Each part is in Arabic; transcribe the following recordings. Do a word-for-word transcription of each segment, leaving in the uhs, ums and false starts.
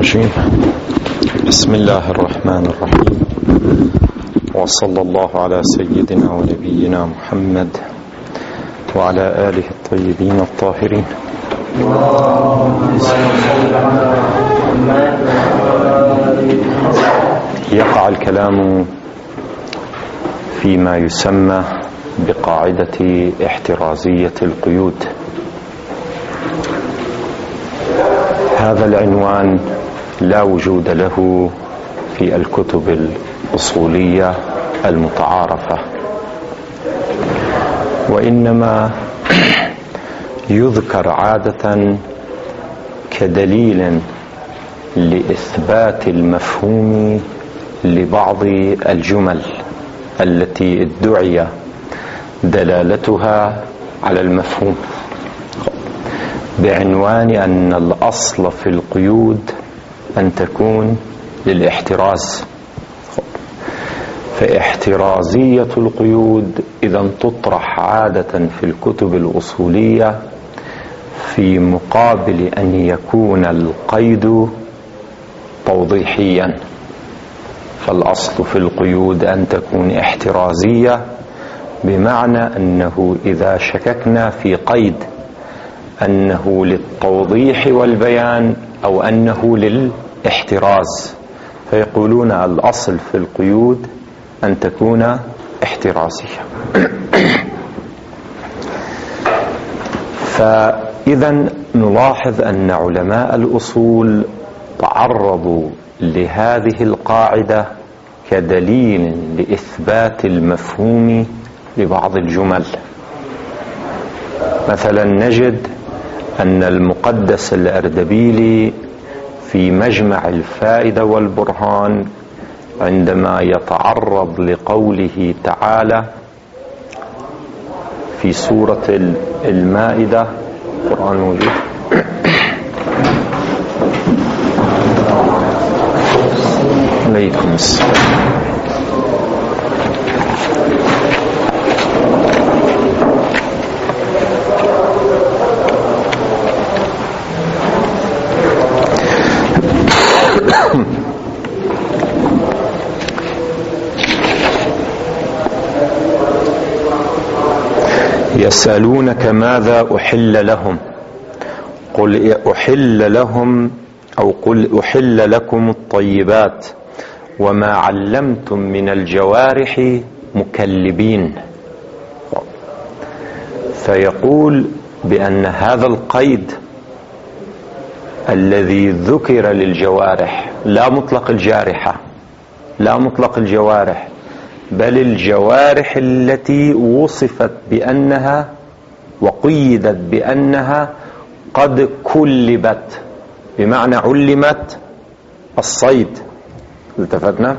الرجيم. بسم الله الرحمن الرحيم، وصلى الله على سيدنا ونبينا محمد وعلى آله الطيبين الطاهرين. يقع الكلام فيما يسمى بقاعدة احترازية القيود. هذا العنوان لا وجود له في الكتب الأصولية المتعارفة، وإنما يذكر عادة كدليل لإثبات المفهوم لبعض الجمل التي ادعي دلالتها على المفهوم، بعنوان أن الأصل في القيود أن تكون للاحتراز. فاحترازية القيود إذا تطرح عادة في الكتب الأصولية في مقابل أن يكون القيد توضيحيا. فالأصل في القيود أن تكون احترازية، بمعنى أنه إذا شككنا في قيد أنه للتوضيح والبيان أو أنه للاحتراز، فيقولون الأصل في القيود أن تكون احترازية. فإذا نلاحظ أن علماء الأصول تعرضوا لهذه القاعدة كدليل لإثبات المفهوم لبعض الجمل. مثلا نجد أن المقدس الأردبيلي في مجمع الفائدة والبرهان عندما يتعرض لقوله تعالى في سورة المائدة، القرآن موجود، عليكم السلام، يسألونك ماذا أحل لهم قل أحل لهم أو قل أحل لكم الطيبات وما علمتم من الجوارح مكلبين. فيقول بأن هذا القيد الذي ذكر للجوارح لا مطلق الجارحة، لا مطلق الجوارح، بل الجوارح التي وصفت بأنها وقيدت بأنها قد كلبت، بمعنى علمت الصيد. التفتنا؟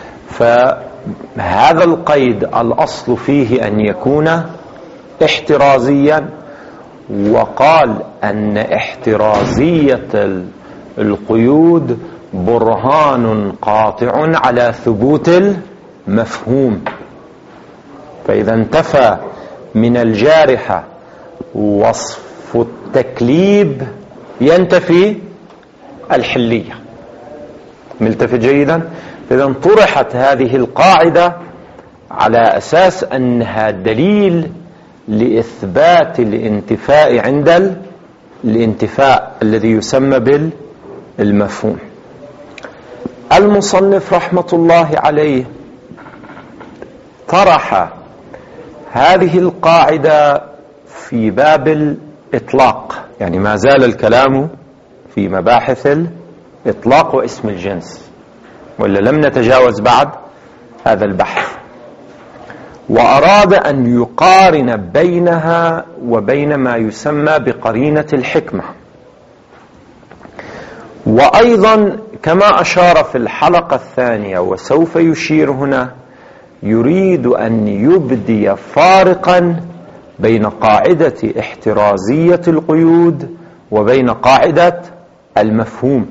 فهذا القيد الأصل فيه أن يكون احترازيا، وقال أن احترازية القيود برهان قاطع على ثبوت مفهوم. فإذا انتفى من الجارحة وصف التكليب ينتفي الحلية. ملتفت جيدا؟ إذا طرحت هذه القاعدة على أساس أنها دليل لإثبات الانتفاء عند الانتفاء الذي يسمى بالمفهوم. المصنف رحمة الله عليه طرح هذه القاعدة في باب الإطلاق، يعني ما زال الكلام في مباحث الإطلاق واسم الجنس، ولا لم نتجاوز بعد هذا البحث، وأراد أن يقارن بينها وبين ما يسمى بقرينة الحكمة. وأيضا كما أشار في الحلقة الثانية وسوف يشير هنا، يريد أن يبدي فارقا بين قاعدة احترازية القيود وبين قاعدة المفهوم.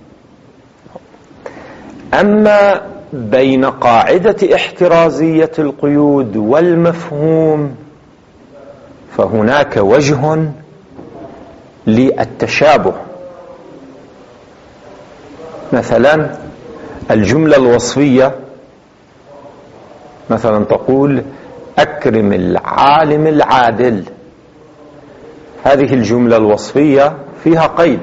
أما بين قاعدة احترازية القيود والمفهوم فهناك وجه للتشابه، مثلا الجملة الوصفية، مثلا تقول أكرم العالم العادل، هذه الجملة الوصفية فيها قيد،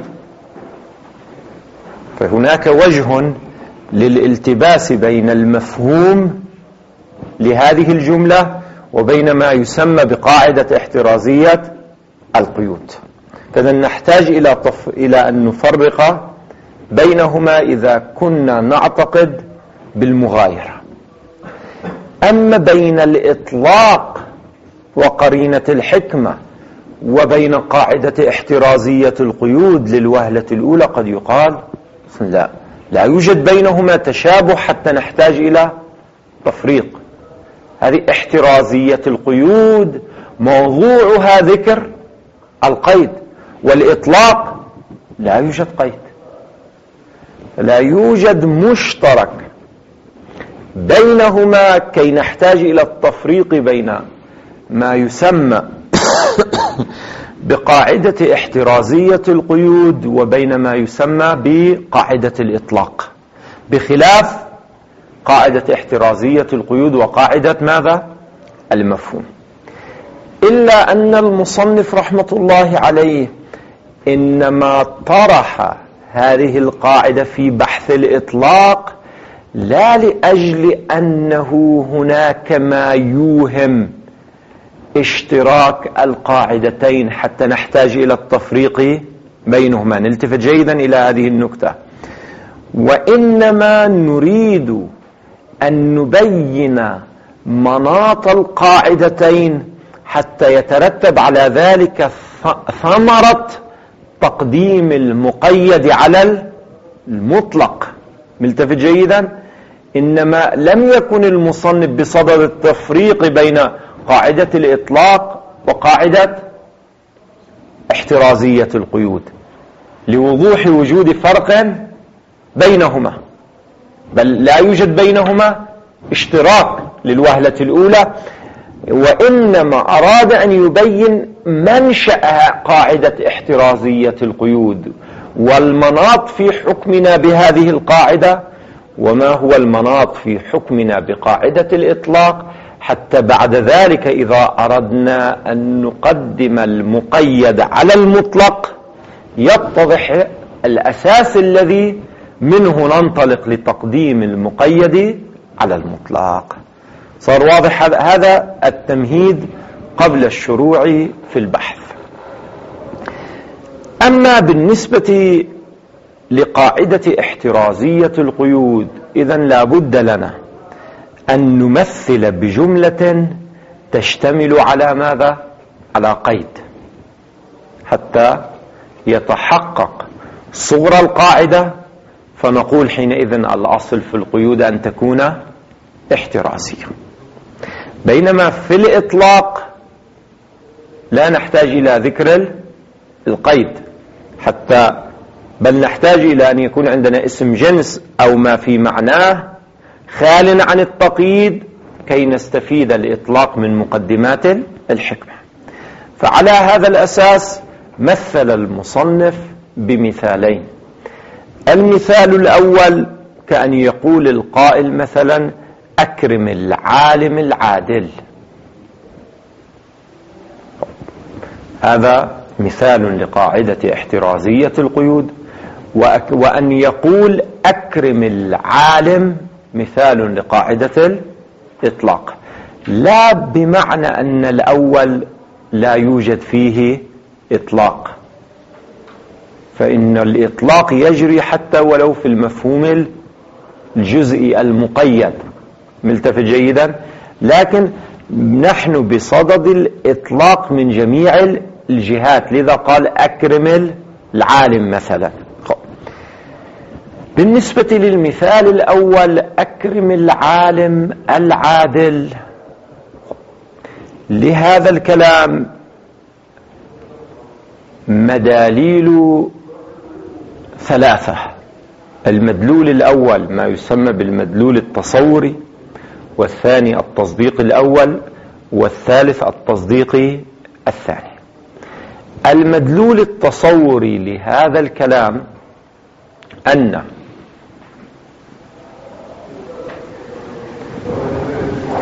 فهناك وجه للالتباس بين المفهوم لهذه الجملة وبين ما يسمى بقاعدة احترازية القيود. فإذا نحتاج إلى, طف... إلى أن نفرق بينهما إذا كنا نعتقد بالمغايرة. أما بين الإطلاق وقرينة الحكمة وبين قاعدة احترازية القيود للوهلة الأولى قد يقال لا لا يوجد بينهما تشابه حتى نحتاج إلى تفريق. هذه احترازية القيود موضوعها ذكر القيد، والإطلاق لا يوجد قيد، لا يوجد مشترك بينهما كي نحتاج إلى التفريق بين ما يسمى بقاعدة احترازية القيود وبين ما يسمى بقاعدة الإطلاق، بخلاف قاعدة احترازية القيود وقاعدة ماذا؟ المفهوم. إلا أن المصنف رحمة الله عليه إنما طرح هذه القاعدة في بحث الإطلاق لا لأجل أنه هناك ما يوهم اشتراك القاعدتين حتى نحتاج إلى التفريق بينهما، نلتفت جيدا إلى هذه النكتة، وإنما نريد أن نبين مناط القاعدتين حتى يترتب على ذلك ثمرة تقديم المقيد على المطلق. ملتفت جيدا؟ إنما لم يكن المصنف بصدد التفريق بين قاعدة الإطلاق وقاعدة احترازية القيود لوضوح وجود فرق بينهما، بل لا يوجد بينهما اشتراك للوهلة الأولى، وإنما أراد أن يبين منشأ قاعدة احترازية القيود والمناط في حكمنا بهذه القاعدة وما هو المناط في حكمنا بقاعدة الإطلاق، حتى بعد ذلك إذا أردنا أن نقدم المقيد على المطلق يتضح الأساس الذي منه ننطلق لتقديم المقيد على المطلق. صار واضح هذا التمهيد قبل الشروع في البحث. أما بالنسبة لقاعدة احترازية القيود، إذن لا بد لنا أن نمثل بجملة تشتمل على ماذا؟ على قيد، حتى يتحقق صغر القاعدة، فنقول حينئذ الأصل في القيود أن تكون احترازية. بينما في الإطلاق لا نحتاج إلى ذكر القيد حتى، بل نحتاج إلى أن يكون عندنا اسم جنس أو ما في معناه خال عن التقييد كي نستفيد الإطلاق من مقدمات الحكمة. فعلى هذا الأساس مثل المصنف بمثالين. المثال الأول كأن يقول القائل مثلا أكرم العالم العادل، هذا مثال لقاعدة احترازية القيود. وأن يقول أكرم العالم مثال لقاعدة الإطلاق، لا بمعنى أن الأول لا يوجد فيه إطلاق، فإن الإطلاق يجري حتى ولو في المفهوم الجزئي المقيد. ملتفت جيدا؟ لكن نحن بصدد الإطلاق من جميع الجهات، لذا قال أكرم العالم مثلا. بالنسبة للمثال الأول أكرم العالم العادل، لهذا الكلام مداليل ثلاثة. المدلول الأول ما يسمى بالمدلول التصوري، والثاني التصديق الأول، والثالث التصديق الثاني. المدلول التصوري لهذا الكلام أن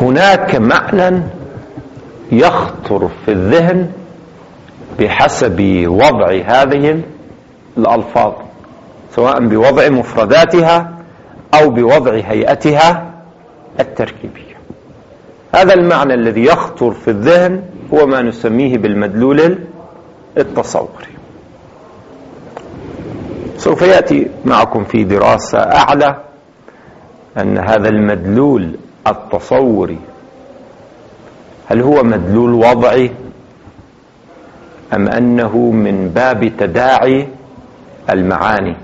هناك معنى يخطر في الذهن بحسب وضع هذه الألفاظ، سواء بوضع مفرداتها أو بوضع هيئتها التركيبية. هذا المعنى الذي يخطر في الذهن هو ما نسميه بالمدلول التصوري. سوف يأتي معكم في دراسة أعلى أن هذا المدلول التصوري هل هو مدلول وضعي أم أنه من باب تداعي المعاني.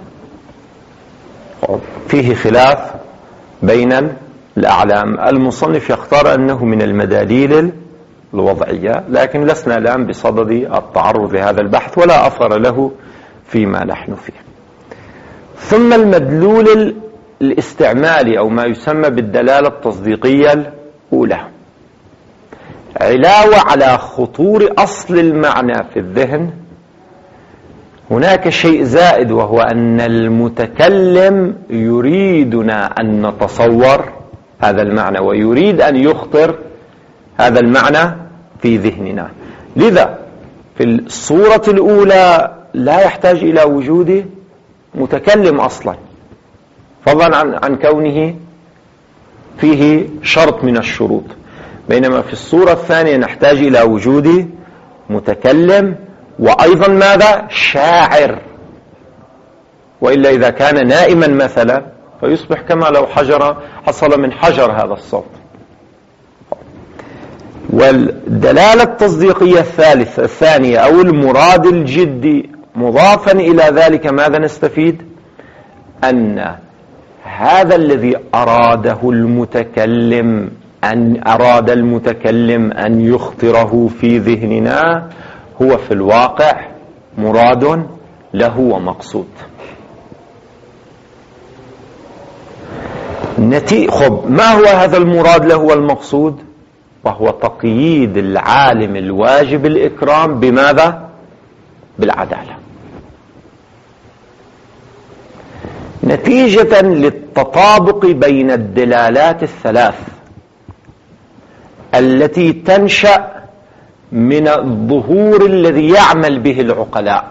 فيه خلاف بين الأعلام. المصنف يختار أنه من المداليل الوضعية، لكن لسنا الآن بصدد التعرض لهذا البحث ولا أثر له فيما نحن فيه. ثم المدلول الاستعمالي أو ما يسمى بالدلالة التصديقية الأولى، علاوة على خطور أصل المعنى في الذهن هناك شيء زائد، وهو أن المتكلم يريدنا أن نتصور هذا المعنى ويريد أن يخطر هذا المعنى في ذهننا. لذا في الصورة الأولى لا يحتاج إلى وجود متكلم أصلا، فضلا عن, عن كونه فيه شرط من الشروط، بينما في الصورة الثانية نحتاج إلى وجود متكلم وأيضا ماذا؟ شاعر، وإلا إذا كان نائما مثلا فيصبح كما لو حجر حصل من حجر هذا الصوت. والدلالة التصديقية الثالثة الثانية أو المراد الجدي مضافا إلى ذلك ماذا نستفيد؟ أن هذا الذي أراده المتكلم أن أراد المتكلم أن يخطره في ذهننا هو في الواقع مراد له ومقصود. نتي... خب ما هو هذا المراد له والمقصود؟ وهو تقييد العالم الواجب الإكرام بماذا؟ بالعدالة، نتيجة للتطابق بين الدلالات الثلاث التي تنشأ من الظهور الذي يعمل به العقلاء.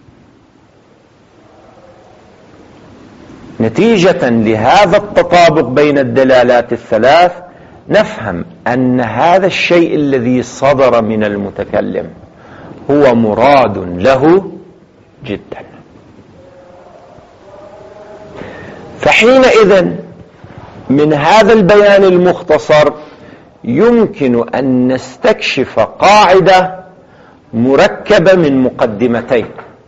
نتيجة لهذا التطابق بين الدلالات الثلاث نفهم أن هذا الشيء الذي صدر من المتكلم هو مراد له جدا. فحينئذ من هذا البيان المختصر يمكن أن نستكشف قاعدة مركبة من مقدمتين.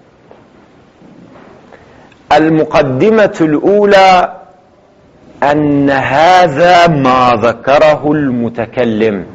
المقدمة الأولى أن هذا ما ذكره المتكلم،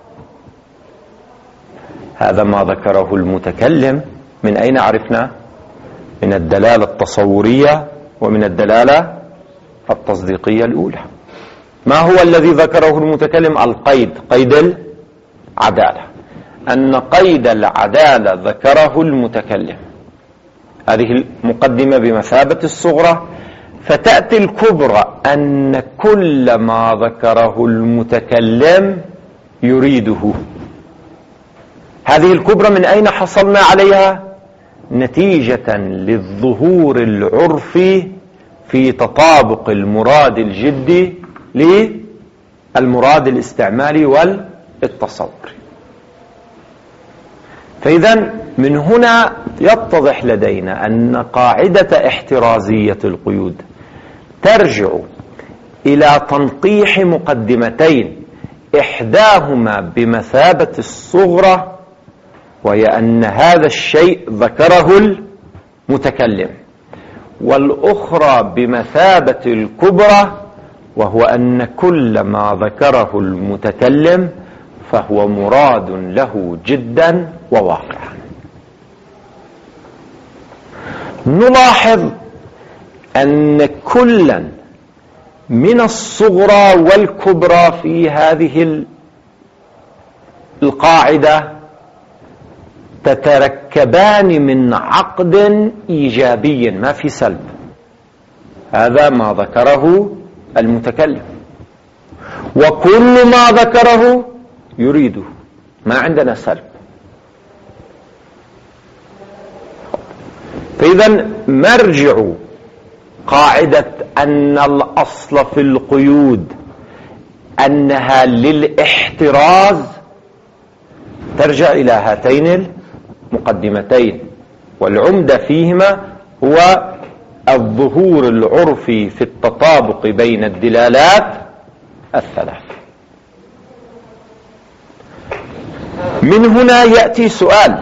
هذا ما ذكره المتكلم من أين عرفنا؟ من الدلالة التصورية ومن الدلالة التصديقية الأولى. ما هو الذي ذكره المتكلم؟ القيد، قيد العدالة، أن قيد العدالة ذكره المتكلم. هذه المقدمة بمثابة الصغرى، فتأتي الكبرى أن كل ما ذكره المتكلم يريده. هذه الكبرى من أين حصلنا عليها؟ نتيجة للظهور العرفي في تطابق المراد الجدي للمراد الاستعمالي والتصوري. فإذا من هنا يتضح لدينا أن قاعدة احترازية القيود ترجع إلى تنقيح مقدمتين، إحداهما بمثابة الصغرى وهي أن هذا الشيء ذكره المتكلم، والأخرى بمثابة الكبرى وهو أن كل ما ذكره المتكلم فهو مراد له جدا وواقعا. نلاحظ أن كلا من الصغرى والكبرى في هذه القاعدة تتركبان من عقد إيجابي ما في سلب، هذا ما ذكره المتكلم، وكل ما ذكره يريده، ما عندنا سلب. فإذا مرجع قاعدة أن الأصل في القيود أنها للاحتراز ترجع إلى هاتين المقدمتين، والعمدة فيهما هو الظهور العرفي في التطابق بين الدلالات الثلاث. من هنا يأتي سؤال،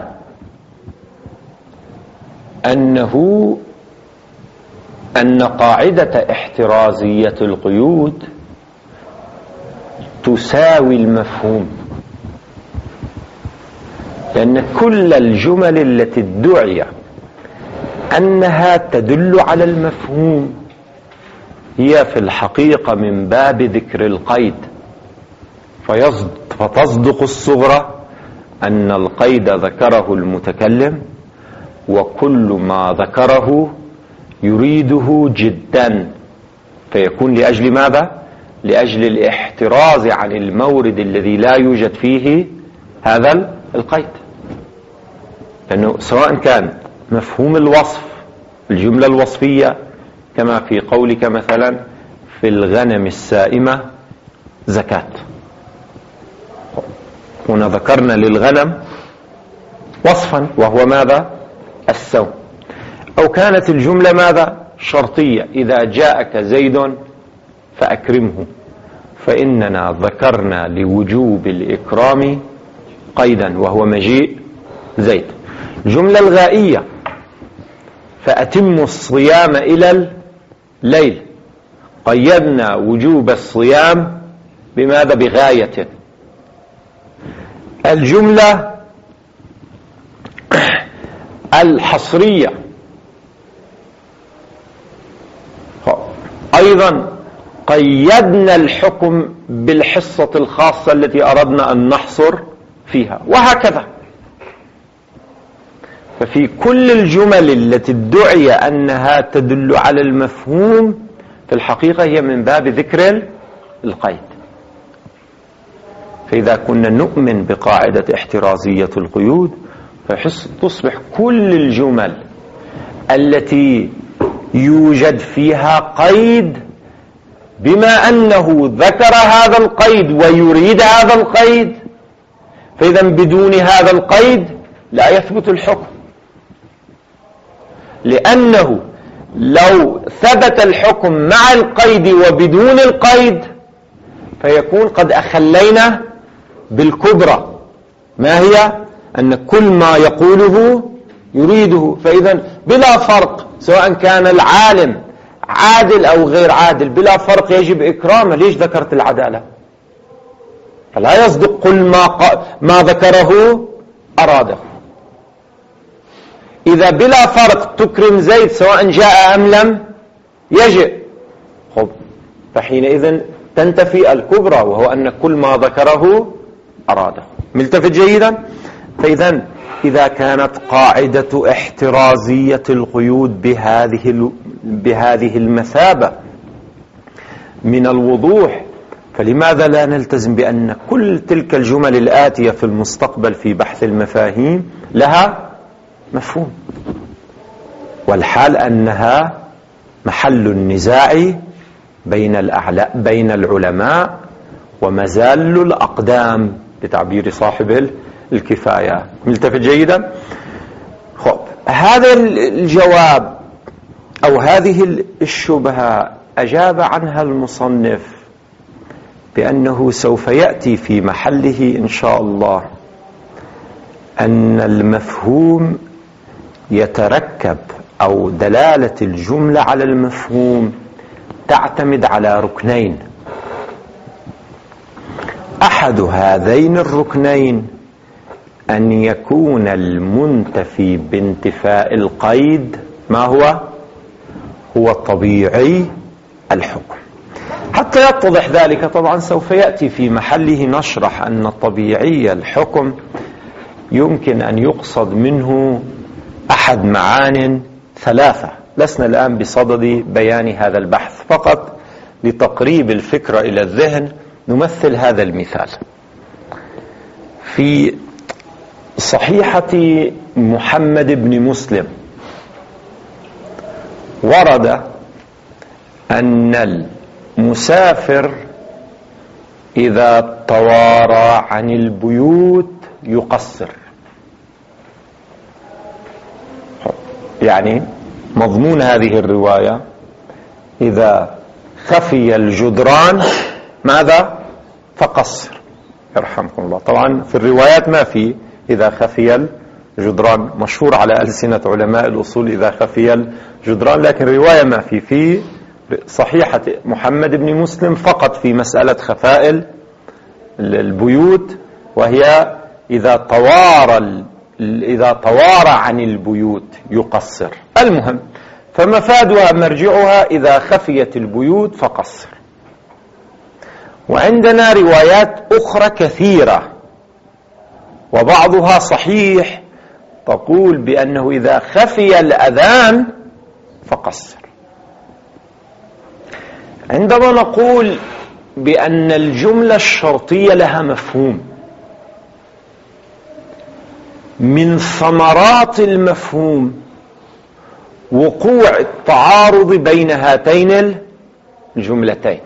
أنه أن قاعدة احترازية القيود تساوي المفهوم، لأن كل الجمل التي ادعي أنها تدل على المفهوم هي في الحقيقة من باب ذكر القيد، فتصدق الصغرى أن القيد ذكره المتكلم، وكل ما ذكره يريده جدا، فيكون لأجل ماذا؟ لأجل الاحتراز عن المورد الذي لا يوجد فيه هذا القيد. لأنه سواء كان مفهوم الوصف، الجملة الوصفية، كما في قولك مثلا في الغنم السائمة زكاة، هنا ذكرنا للغنم وصفا وهو ماذا؟ السوم. أو كانت الجملة ماذا؟ شرطية، إذا جاءك زيد فأكرمه، فإننا ذكرنا لوجوب الإكرام قيدا وهو مجيء زيد. الجملة الغائية فأتموا الصيام إلى الليل، قيدنا وجوب الصيام بماذا؟ بغاية. الجملة الحصرية أيضا قيدنا الحكم بالحصة الخاصة التي أردنا أن نحصر فيها، وهكذا. ففي كل الجمل التي ادعي أنها تدل على المفهوم في الحقيقة هي من باب ذكر القيد. فإذا كنا نؤمن بقاعدة احترازية القيود فتصبح كل الجمل التي يوجد فيها قيد بما أنه ذكر هذا القيد ويريد هذا القيد، فإذا بدون هذا القيد لا يثبت الحكم، لأنه لو ثبت الحكم مع القيد وبدون القيد فيكون قد أخلينا بالكبرى، ما هي؟ أن كل ما يقوله يريده. فإذا بلا فرق سواء كان العالم عادل أو غير عادل، بلا فرق يجب إكرامه. ليش ذكرت العدالة؟ فلا يصدق كل ما, ق... ما ذكره أراده. إذا بلا فرق تكرم زيد سواء جاء أم لم يجئ، خب فحينئذ تنتفي الكبرى، وهو أن كل ما ذكره أراده. ملتفت جيدا؟ فإذا إذا كانت قاعدة احترازية القيود بهذه بهذه المثابة من الوضوح، فلماذا لا نلتزم بأن كل تلك الجمل الآتية في المستقبل في بحث المفاهيم لها مفهوم، والحال أنها محل النزاع بين الأعلى بين العلماء ومزال الأقدام بتعبير صاحب الكفاية. ملتفت جيدا؟ خب هذا الجواب أو هذه الشبهة أجاب عنها المصنف بأنه سوف يأتي في محله إن شاء الله أن المفهوم يتركب، أو دلالة الجملة على المفهوم تعتمد على ركنين. أحد هذين الركنين أن يكون المنتفي بانتفاء القيد ما هو؟ هو طبيعي الحكم. حتى يتضح ذلك طبعا سوف يأتي في محله نشرح أن طبيعي الحكم يمكن أن يقصد منه أحد معان ثلاثة. لسنا الآن بصدد بيان هذا البحث، فقط لتقريب الفكرة إلى الذهن نمثل هذا المثال. في صحيحة محمد بن مسلم ورد أن المسافر إذا توارى عن البيوت يقصر. يعني مضمون هذه الرواية إذا خفي الجدران ماذا؟ فقصر. يرحمكم الله. طبعا في الروايات ما في إذا خفي الجدران، مشهور على ألسنة علماء الأصول إذا خفي الجدران، لكن الرواية ما في. في صحيحة محمد بن مسلم فقط في مسألة خفاء البيوت، وهي إذا توارى إذا توارى عن البيوت يقصر. المهم، فمفادها مرجعها إذا خفيت البيوت فقصر. وعندنا روايات أخرى كثيرة وبعضها صحيح تقول بأنه إذا خفي الأذان فقصر. عندما نقول بأن الجملة الشرطية لها مفهوم، من ثمرات المفهوم وقوع التعارض بين هاتين الجملتين،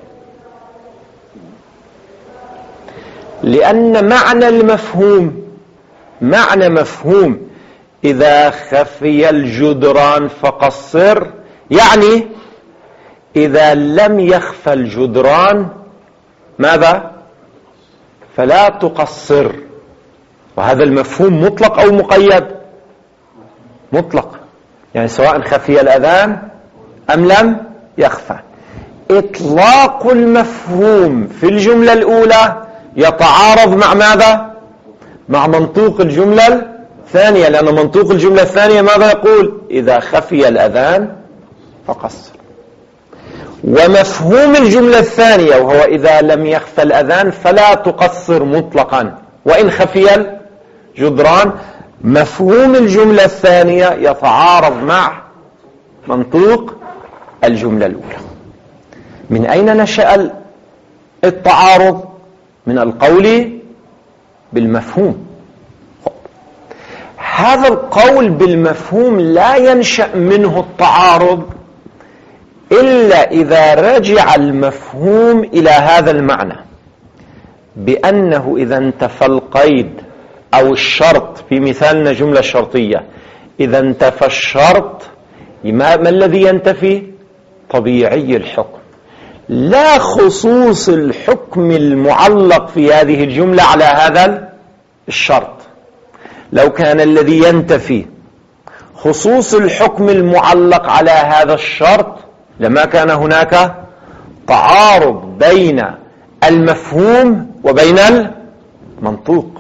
لأن معنى المفهوم معنى مفهوم إذا خفي الجدران فقصر، يعني إذا لم يخفى الجدران ماذا؟ فلا تقصر. وهذا المفهوم مطلق أو مقيد؟ مطلق، يعني سواء خفي الأذان أم لم يخفى. إطلاق المفهوم في الجملة الأولى يتعارض مع ماذا؟ مع منطوق الجملة الثانية، لأن منطوق الجملة الثانية ماذا يقول؟ إذا خفي الأذان فقصر. ومفهوم الجملة الثانية وهو إذا لم يخفى الأذان فلا تقصر مطلقا وإن خفي الجدران، مفهوم الجملة الثانية يتعارض مع منطوق الجملة الأولى. من أين نشأ التعارض؟ من القول بالمفهوم. هذا القول بالمفهوم لا ينشأ منه التعارض إلا إذا رجع المفهوم إلى هذا المعنى، بأنه إذا انتفى القيد أو الشرط، في مثالنا جملة شرطية، إذا انتفى الشرط ما الذي ينتفي؟ طبيعي الحكم، لا خصوص الحكم المعلق في هذه الجملة على هذا الشرط. لو كان الذي ينتفي خصوص الحكم المعلق على هذا الشرط لما كان هناك تعارض بين المفهوم وبين المنطوق.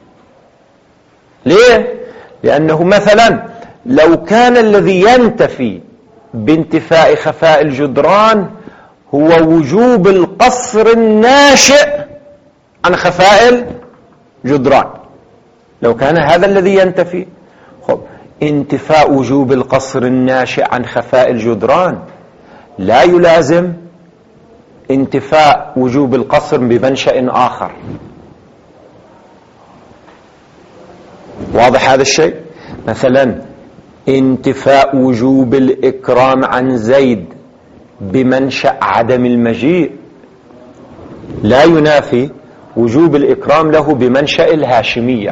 ليه؟ لأنه مثلا لو كان الذي ينتفي بانتفاء خفاء الجدران هو وجوب القصر الناشئ عن خفاء الجدران، لو كان هذا الذي ينتفي، خب انتفاء وجوب القصر الناشئ عن خفاء الجدران لا يلازم انتفاء وجوب القصر بمنشأ آخر. واضح هذا الشيء؟ مثلا انتفاء وجوب الإكرام عن زيد بمنشأ عدم المجيء لا ينافي وجوب الإكرام له بمنشأ الهاشمية،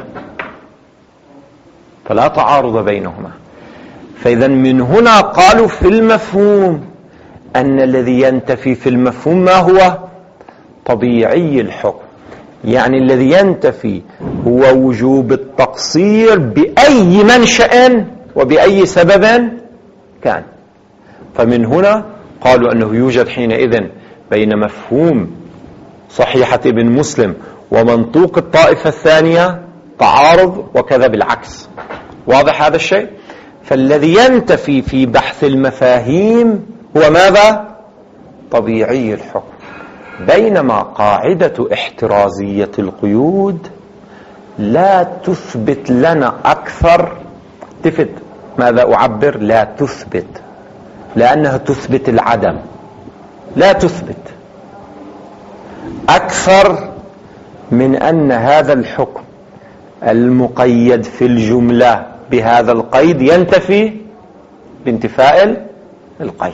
فلا تعارض بينهما. فإذا من هنا قالوا في المفهوم أن الذي ينتفي في المفهوم ما هو؟ طبيعي الحكم، يعني الذي ينتفي هو وجوب التقصير بأي منشأ وبأي سبب كان. فمن هنا قالوا أنه يوجد حينئذ بين مفهوم صحيحة ابن مسلم ومنطوق الطائفة الثانية تعارض، وكذا بالعكس. واضح هذا الشيء؟ فالذي ينتفي في بحث المفاهيم هو ماذا؟ طبيعي الحكم، بينما قاعدة احترازية القيود لا تثبت لنا أكثر. تفت ماذا أعبر؟ لا تثبت، لأنها تثبت العدم، لا تثبت. أكثر من أن هذا الحكم المقيد في الجملة بهذا القيد ينتفي بانتفاء القيد.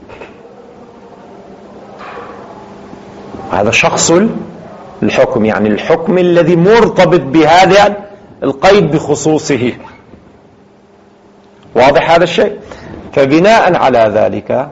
هذا شخص الحكم، يعني الحكم الذي مرتبط بهذا القيد بخصوصه. واضح هذا الشيء؟ فبناء على ذلك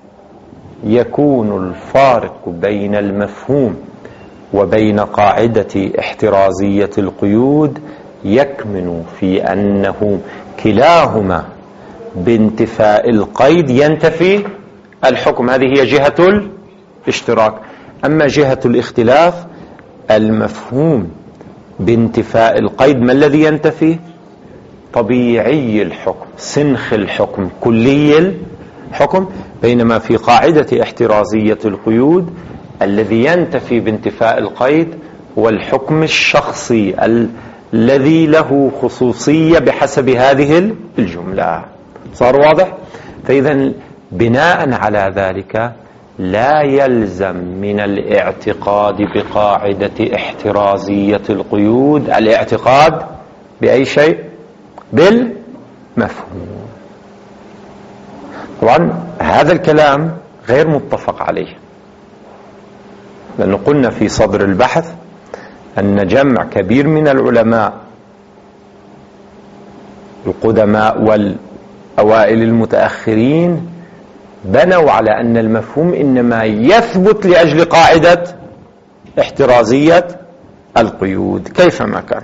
يكون الفارق بين المفهوم وبين قاعدة احترازية القيود يكمن في أنه كلاهما بانتفاء القيد ينتفي الحكم. هذه هي جهة الاشتراك. أما جهة الاختلاف المفهوم بانتفاء القيد ما الذي ينتفي؟ طبيعي الحكم، سنخ الحكم، كلي الحكم. بينما في قاعدة احترازية القيود الذي ينتفي بانتفاء القيد هو الحكم الشخصي ال الذي له خصوصية بحسب هذه الجملة. صار واضح؟ فإذا بناء على ذلك لا يلزم من الاعتقاد بقاعدة احترازية القيود الاعتقاد بأي شيء؟ بالمفهوم. طبعا هذا الكلام غير متفق عليه، لأنه قلنا في صدر البحث أن جمع كبير من العلماء القدماء والأوائل المتأخرين بنوا على أن المفهوم إنما يثبت لأجل قاعدة احترازية القيود كيفما كان.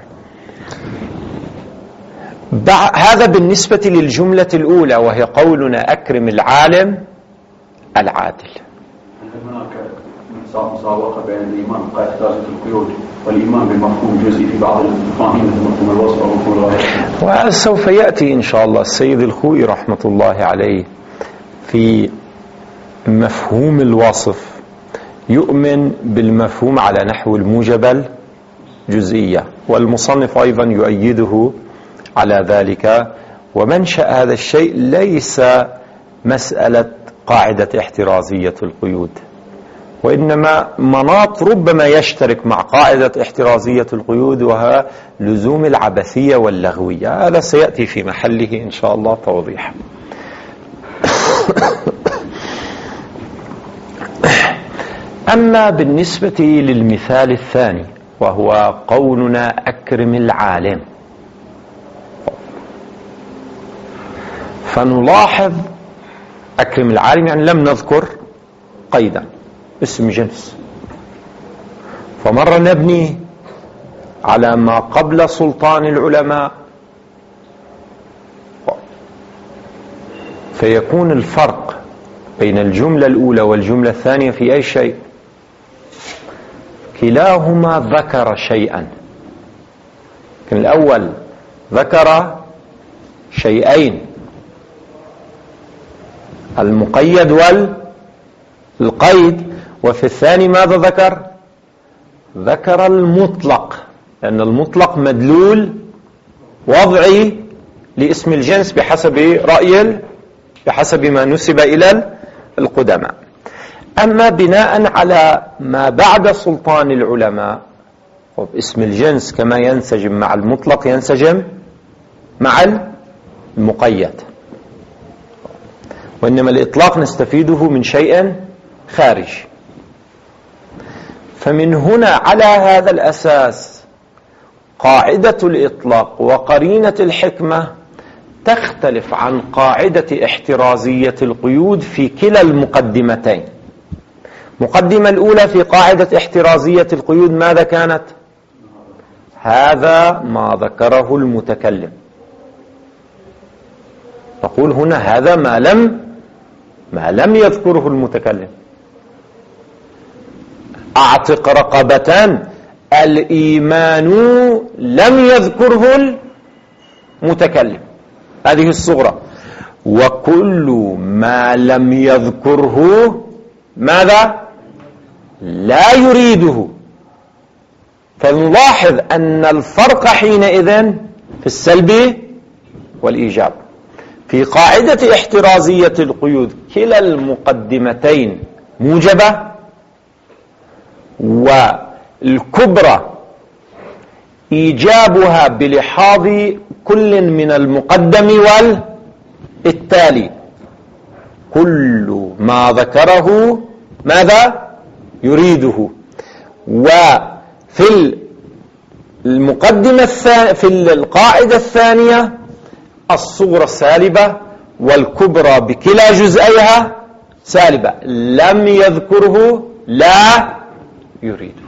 هذا بالنسبة للجملة الأولى وهي قولنا أكرم العالم العادل. هناك مساوقة بين الإيمان بقاعدة احترازية القيود والإيمان بمفهوم جزئي في بعض المفاهيم مثل مفهوم الوصف ومفهوم الغاية. وسوف يأتي إن شاء الله السيد الخوئي رحمة الله عليه في مفهوم الوصف يؤمن بالمفهوم على نحو الموجب الجزئية، والمصنف أيضا يؤيده على ذلك. ومنشأ هذا الشيء ليس مسألة قاعدة احترازية القيود، وإنما مناط ربما يشترك مع قاعدة احترازية القيود وهي لزوم العبثية واللغوية. هذا سيأتي في محله إن شاء الله توضيح. أما بالنسبة للمثال الثاني وهو قولنا أكرم العالم، فنلاحظ أكرم العالم يعني لم نذكر قيدا، اسم جنس، فمرة نبني على ما قبل سلطان العلماء، فيكون الفرق بين الجملة الأولى والجملة الثانية في أي شيء؟ كلاهما ذكر شيئا. الأول ذكر شيئين، المقيد والقيد، وفي الثاني ماذا ذكر؟ ذكر المطلق، لأن المطلق مدلول وضعي لاسم الجنس بحسب رأي بحسب ما نسب إلى القدماء. أما بناء على ما بعد سلطان العلماء اسم الجنس كما ينسجم مع المطلق ينسجم مع المقيد، وإنما الإطلاق نستفيده من شيء خارج. فمن هنا على هذا الأساس قاعدة الإطلاق وقرينة الحكمة تختلف عن قاعدة احترازية القيود في كلا المقدمتين. مقدمة الأولى في قاعدة احترازية القيود ماذا كانت؟ هذا ما ذكره المتكلم. نقول هنا هذا ما لم ما لم يذكره المتكلم. أعتق رقبة، الإيمان لم يذكره المتكلم، هذه الصغرى. وكل ما لم يذكره ماذا؟ لا يريده. فنلاحظ أن الفرق حينئذ في السلب والإيجاب. في قاعدة احترازية القيود كلا المقدمتين موجبة، والكبرى إيجابها بلحاظ كل من المقدم والتالي. كل ما ذكره ماذا يريده. وفي المقدمة في القاعدة الثانية الصغرى سالبة والكبرى بكلا جزئيها سالبة، لم يذكره لا يريده.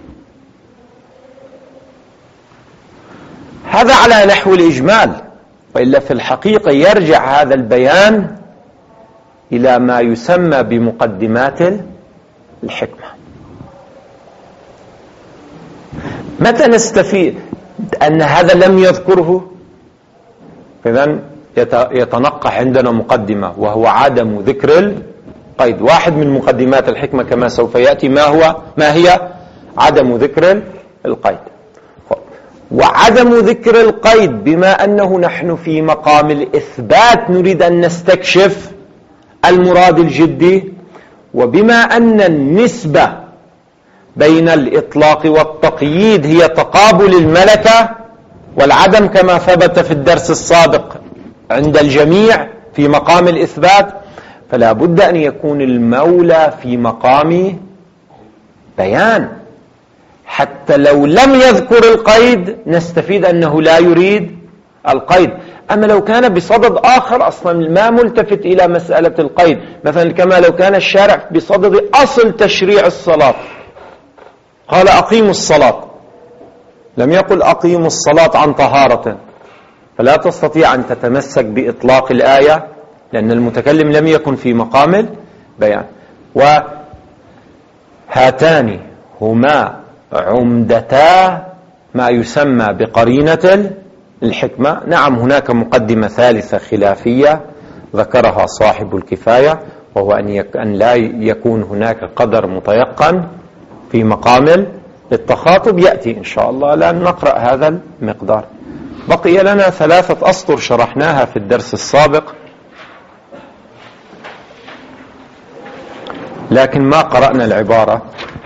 هذا على نحو الإجمال، وإلا في الحقيقة يرجع هذا البيان إلى ما يسمى بمقدمات الحكمة. متى نستفيد أن هذا لم يذكره؟ إذن يتنقح عندنا مقدمة وهو عدم ذكر القيد. واحد من مقدمات الحكمة كما سوف يأتي ما هو ما هي عدم ذكر القيد. وعدم ذكر القيد بما أنه نحن في مقام الإثبات نريد أن نستكشف المراد الجدي، وبما أن النسبة بين الإطلاق والتقييد هي تقابل الملكة والعدم كما ثبت في الدرس السابق عند الجميع في مقام الإثبات، فلا بد أن يكون المولى في مقام بيان، حتى لو لم يذكر القيد نستفيد أنه لا يريد القيد. أما لو كان بصدد آخر أصلا ما ملتفت إلى مسألة القيد، مثلا كما لو كان الشارع بصدد أصل تشريع الصلاة قال أقيموا الصلاة، لم يقل أقيموا الصلاة عن طهارة، فلا تستطيع أن تتمسك بإطلاق الآية لأن المتكلم لم يكن في مقام البيان. وهاتان هما عمدتا ما يسمى بقرينة الحكمة. نعم هناك مقدمة ثالثة خلافية ذكرها صاحب الكفاية، وهو أن لا يكون هناك قدر متيقن في مقام التخاطب، يأتي إن شاء الله لأن نقرأ هذا المقدار. بقي لنا ثلاثة أسطر شرحناها في الدرس السابق لكن ما قرأنا العبارة.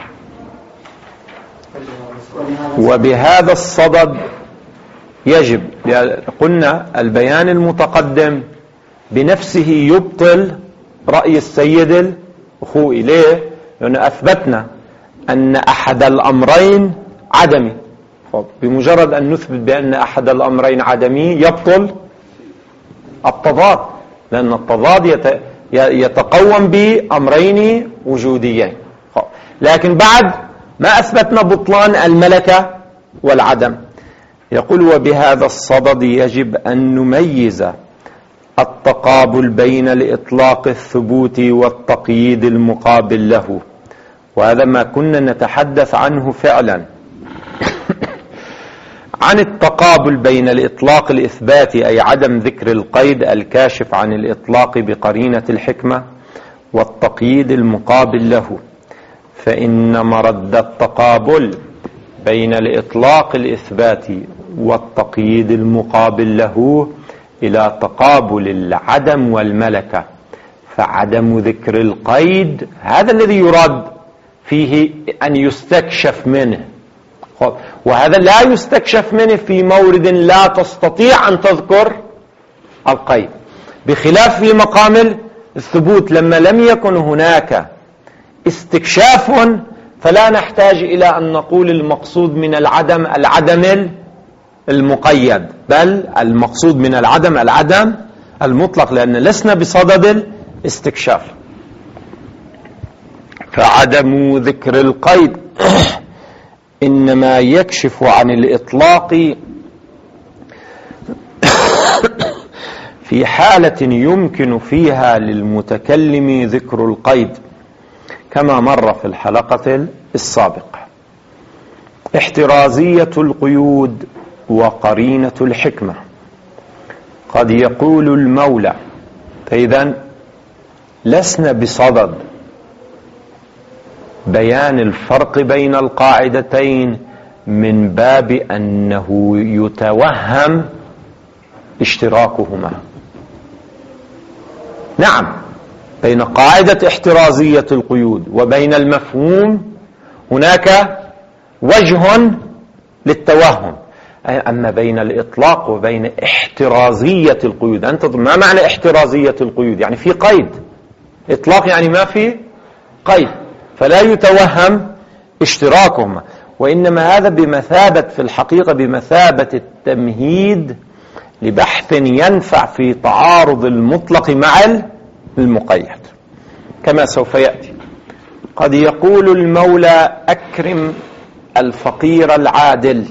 وبهذا الصدد يجب، قلنا البيان المتقدم بنفسه يبطل رأي السيد الخوئي. ليه؟ لأن أثبتنا أن أحد الأمرين عدمي، بمجرد أن نثبت بأن أحد الأمرين عدمي يبطل التضاد، لأن التضاد يتقوم بأمرين وجوديين. لكن بعد ما أثبتنا بطلان الملكة والعدم، يقول وبهذا الصدد يجب أن نميز التقابل بين الإطلاق الثبوت والتقييد المقابل له، وهذا ما كنا نتحدث عنه فعلا عن التقابل بين الإطلاق الإثباتي أي عدم ذكر القيد الكاشف عن الإطلاق بقرينة الحكمة والتقييد المقابل له. فإن مرد التقابل بين الإطلاق الإثباتي والتقييد المقابل له إلى تقابل العدم والملكة، فعدم ذكر القيد هذا الذي يراد فيه أن يستكشف منه، وهذا لا يستكشف منه في مورد لا تستطيع أن تذكر القيد، بخلاف في مقام الثبوت لما لم يكن هناك استكشاف فلا نحتاج إلى أن نقول المقصود من العدم العدم المقيد، بل المقصود من العدم العدم المطلق، لأن لسنا بصدد الاستكشاف. فعدم ذكر القيد إنما يكشف عن الإطلاق في حالة يمكن فيها للمتكلم ذكر القيد كما مر في الحلقة السابقة. احترازية القيود وقرينة الحكمة. قد يقول المولى، فإذا لسنا بصدد بيان الفرق بين القاعدتين من باب أنه يتوهم اشتراكهما. نعم بين قاعدة احترازية القيود وبين المفهوم هناك وجه للتوهم. أما بين الإطلاق وبين احترازية القيود، أنت ما معنى احترازية القيود؟ يعني في قيد. إطلاق يعني ما في قيد، فلا يتوهم اشتراكهما، وإنما هذا بمثابة في الحقيقة بمثابة التمهيد لبحث ينفع في تعارض المطلق مع المقيد، كما سوف يأتي. قد يقول المولى أكرم الفقير العادل،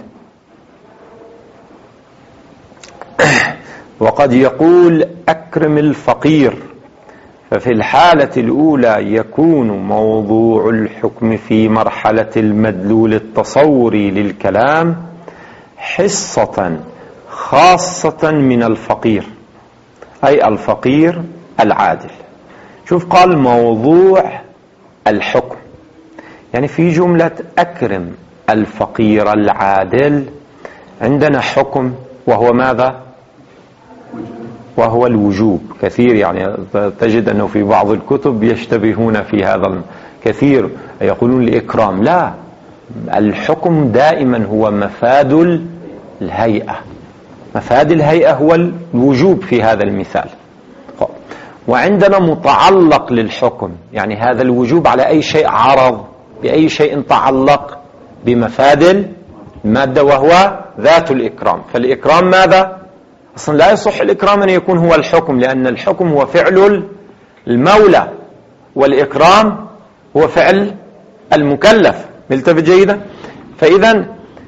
وقد يقول أكرم الفقير. ففي الحالة الأولى يكون موضوع الحكم في مرحلة المدلول التصوري للكلام حصة خاصة من الفقير، أي الفقير العادل. شوف، قال موضوع الحكم، يعني في جملة أكرم الفقير العادل عندنا حكم، وهو ماذا؟ وهو الوجوب. كثير يعني تجد أنه في بعض الكتب يشتبهون في هذا كثير، يقولون الإكرام. لا، الحكم دائما هو مفاد الهيئة، مفاد الهيئة هو الوجوب في هذا المثال. وعندنا متعلق للحكم، يعني هذا الوجوب على أي شيء عرض، بأي شيء تعلق؟ بمفاد المادة وهو ذات الإكرام. فالإكرام ماذا؟ أصلا لا يصح الإكرام أن يكون هو الحكم، لأن الحكم هو فعل المولى والإكرام هو فعل المكلف. ملتفت جيدا؟ فإذا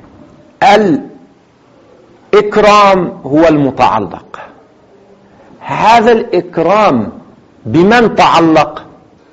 الإكرام هو المتعلق. هذا الإكرام بمن تعلق؟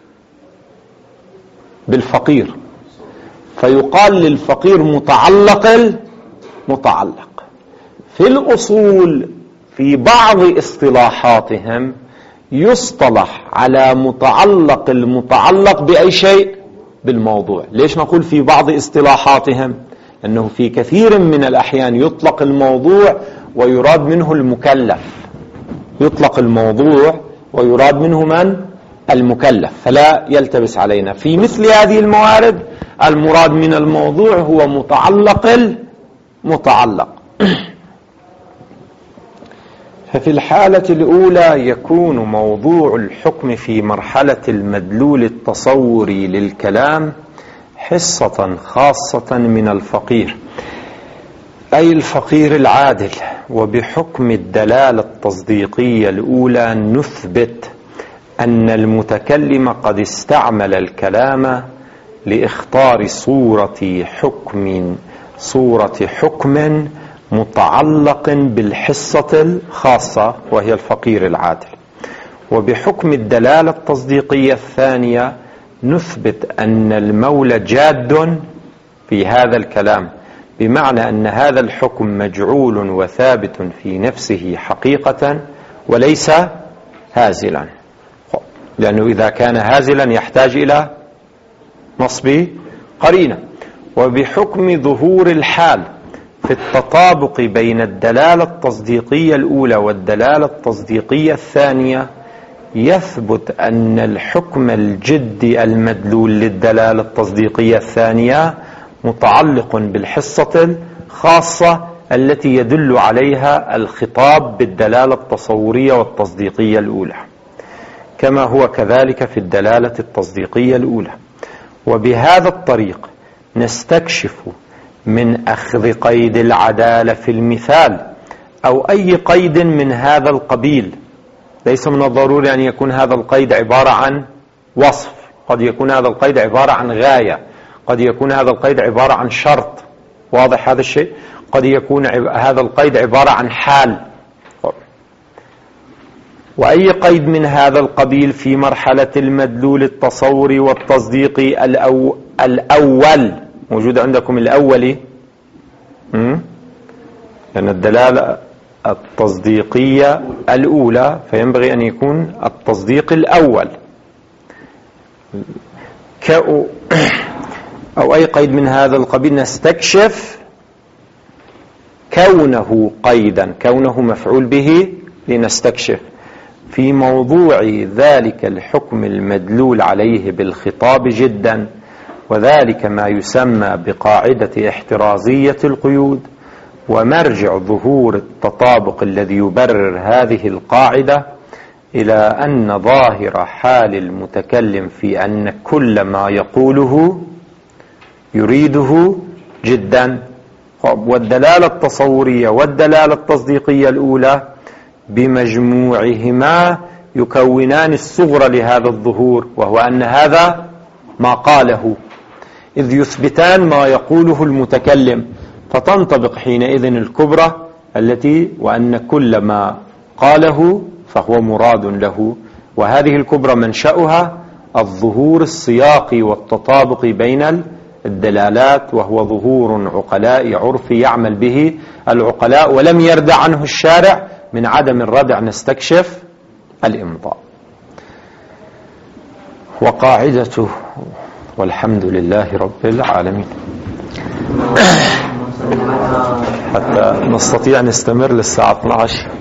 بالفقير، فيقال للفقير متعلق المتعلق. في الأصول في بعض اصطلاحاتهم يصطلح على متعلق المتعلق بأي شيء؟ بالموضوع. ليش نقول في بعض اصطلاحاتهم؟ أنه في كثير من الأحيان يطلق الموضوع ويراد منه المكلف، يطلق الموضوع ويراد منه من؟ المكلف، فلا يلتبس علينا. في مثل هذه الموارد المراد من الموضوع هو متعلق المتعلق. ففي الحالة الأولى يكون موضوع الحكم في مرحلة المدلول التصوري للكلام حصة خاصة من الفقير، أي الفقير العادل. وبحكم الدلالة التصديقية الأولى نثبت أن المتكلم قد استعمل الكلام لإخطار صورة حكم صورة حكم متعلق بالحصة الخاصة وهي الفقير العادل. وبحكم الدلالة التصديقية الثانية نثبت أن المولى جاد في هذا الكلام، بمعنى أن هذا الحكم مجعول وثابت في نفسه حقيقة وليس هازلا، لأنه إذا كان هازلا يحتاج إلى نصب قرينة. وبحكم ظهور الحال في التطابق بين الدلالة التصديقية الأولى والدلالة التصديقية الثانية يثبت أن الحكم الجدي المدلول للدلالة التصديقية الثانية متعلق بالحصة الخاصة التي يدل عليها الخطاب بالدلالة التصورية والتصديقية الأولى، كما هو كذلك في الدلالة التصديقية الأولى. وبهذا الطريق نستكشف من أخذ قيد العدالة في المثال أو أي قيد من هذا القبيل. ليس من الضروري أن يكون هذا القيد عبارة عن وصف، قد يكون هذا القيد عبارة عن غاية، قد يكون هذا القيد عبارة عن شرط، واضح هذا الشيء، قد يكون هذا القيد عبارة عن حال. وأي قيد من هذا القبيل في مرحلة المدلول التصوري والتصديقي الأو... الأول موجود عندكم الأولي، لأن الدلالة التصديقية الأولى فينبغي أن يكون التصديق الأول. كأو أو أي قيد من هذا القبيل نستكشف كونه قيدا، كونه مفعول به لنستكشف في موضوع ذلك الحكم المدلول عليه بالخطاب جدا وذلك ما يسمى بقاعدة احترازية القيود. ومرجع ظهور التطابق الذي يبرر هذه القاعدة إلى أن ظاهر حال المتكلم في أن كل ما يقوله يريده جدا. والدلالة التصورية والدلالة التصديقية الأولى بمجموعهما يكونان الصغرى لهذا الظهور، وهو أن هذا ما قاله، إذ يثبتان ما يقوله المتكلم، فتنطبق حينئذ الكبرى التي وأن كل ما قاله فهو مراد له. وهذه الكبرى منشأها الظهور السياقي والتطابق بين الدلالات، وهو ظهور عقلاء عرفي يعمل به العقلاء ولم يردع عنه الشارع. من عدم الردع نستكشف الإمضاء. وقاعدته والحمد لله رب العالمين. حتى نستطيع نستمر للساعة اثنعش.